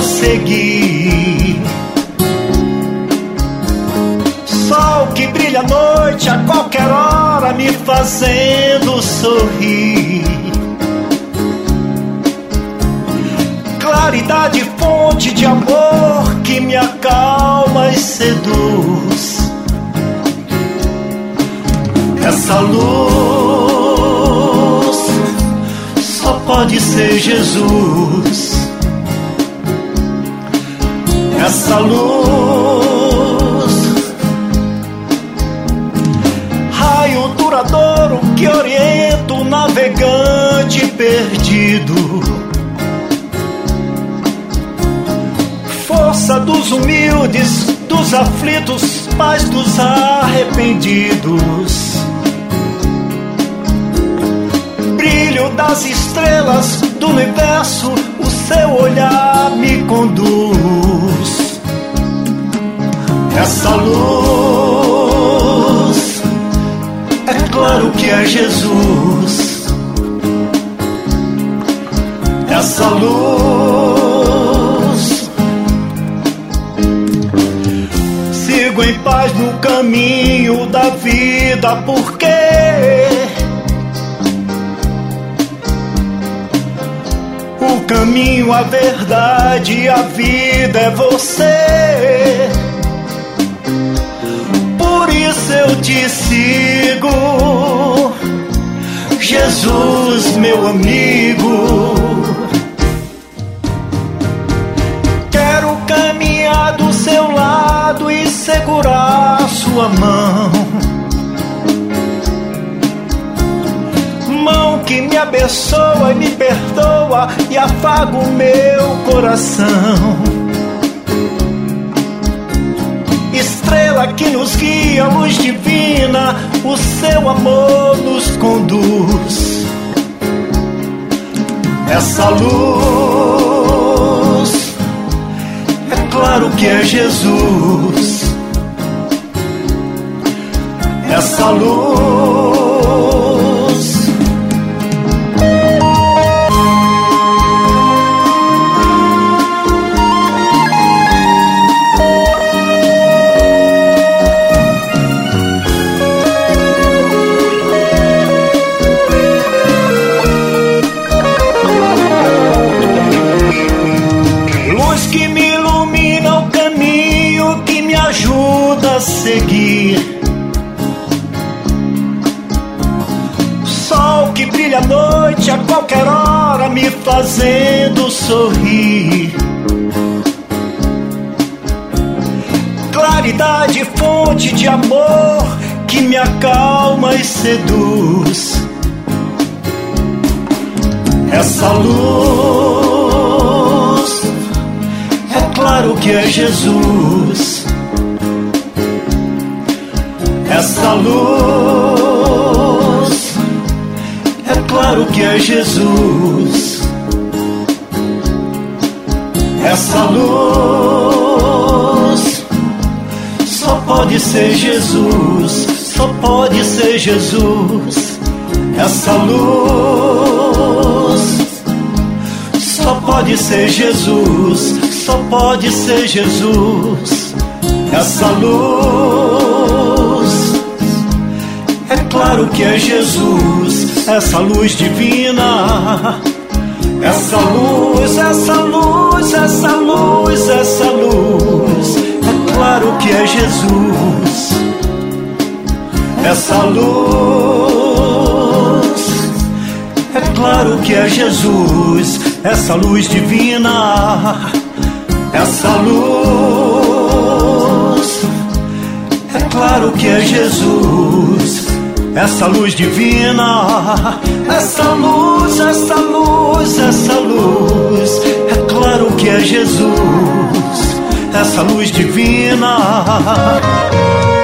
seguir. Sol que brilha à noite a qualquer hora, me fazendo sorrir. Claridade, fonte de amor que me acalma e seduz. Essa luz só pode ser Jesus. Essa luz, raio duradouro que orienta o navegante perdido. Força dos humildes, dos aflitos, paz dos arrependidos. Brilho das estrelas do universo, o seu olhar me conduz. Essa luz, é claro que é Jesus. Essa luz, sigo em paz no caminho da vida, porque o caminho, a verdade e a vida é você. Por isso eu te sigo, Jesus, meu amigo. Quero caminhar do seu lado e segurar sua mão. Mão que me abençoa e me perdoa e afaga o meu coração. Estrela que nos guia, luz divina, o seu amor nos conduz. Essa luz, é claro que é Jesus. Essa luz, que me ilumina o caminho, que me ajuda a seguir. Sol que brilha à noite a qualquer hora, me fazendo sorrir. Claridade, fonte de amor que me acalma e seduz. Essa luz, é claro que é Jesus. Essa luz, é claro que é Jesus. Essa luz, só pode ser Jesus. Só pode ser Jesus. Essa luz, só pode ser Jesus. Só pode ser Jesus. Essa luz, é claro que é Jesus. Essa luz divina. Essa luz, essa luz, essa luz, essa luz, é claro que é Jesus. Essa luz, é claro que é Jesus. Essa luz divina. Essa luz, é claro que é Jesus. Essa luz divina. Essa luz, essa luz, essa luz, é claro que é Jesus. Essa luz divina.